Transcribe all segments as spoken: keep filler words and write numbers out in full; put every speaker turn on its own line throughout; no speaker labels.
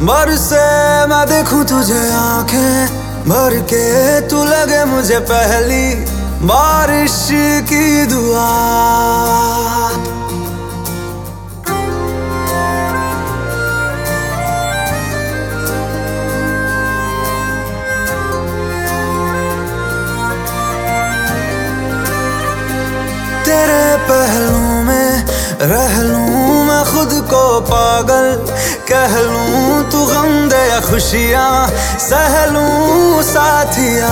बरसे मैं देखूं तुझे आंखें भर के, तू लगे मुझे पहली बारिश की दुआ। तेरे पहलू में रह लूं मैं खुद को पागल, कह लूं तू गम दे या खुशियां सह लूं साथिया।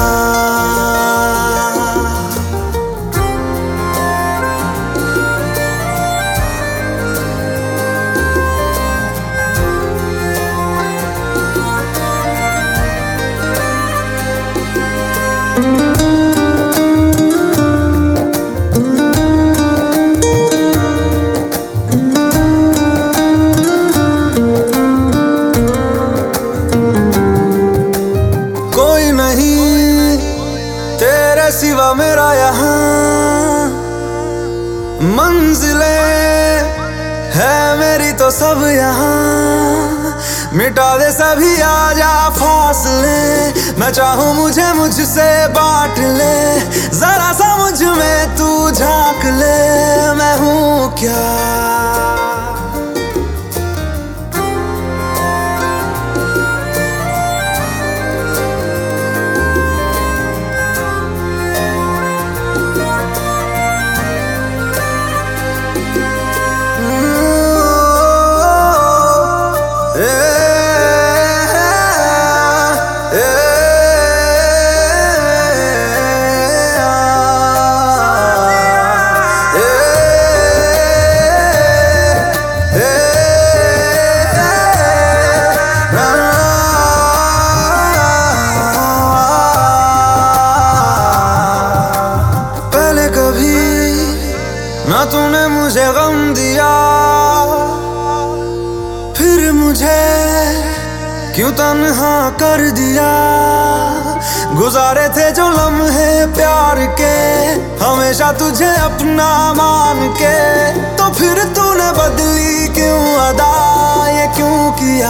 तेरे सिवा मेरा यहाँ मंजिलें है मेरी तो सब यहाँ, मिटा दे सभी आजा फासले, मैं चाहूँ मुझे मुझसे बांट ले, जरा सा मुझ में तू झांक ले, मैं हूँ क्या। ना तूने मुझे गम दिया, फिर मुझे क्यों तन्हा कर दिया। गुजारे थे जो लम्हे प्यार के, हमेशा तुझे अपना मान के, तो फिर तूने बदली क्यों अदा, ये क्यों किया।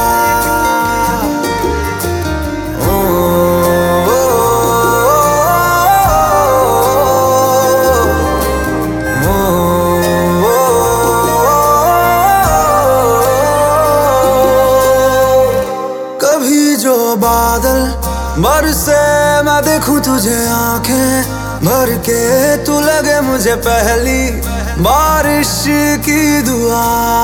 बादल बरसे मैं देखूं तुझे आंखें भर के, तू लगे मुझे पहली बारिश की दुआ।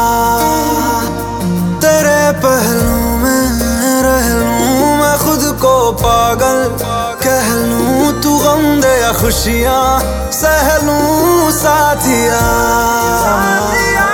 तेरे पहलू में रह लूं मैं खुद को पागल, कह लूं तू गम दे या खुशियां सह लूं साथिया।